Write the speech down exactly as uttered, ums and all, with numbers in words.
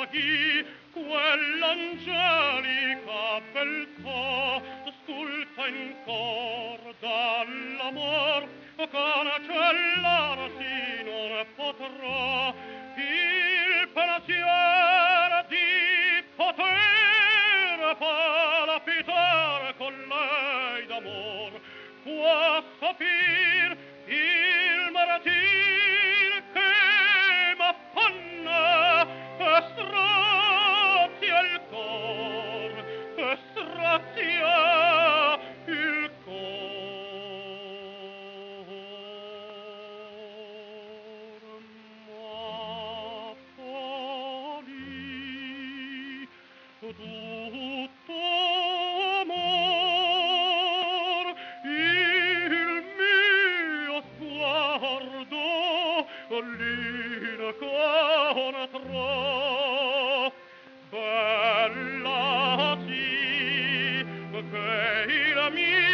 paghi quell'angelica beltà sculta in cor dall'amor cancellarsi non potrà il pensier di poter palpitar con lei d'amor può sopir il martir che m'affanna e strazia il cor e strazia il cor ma poi tutto amor il mio sguardo l'incontro bella sì che il mio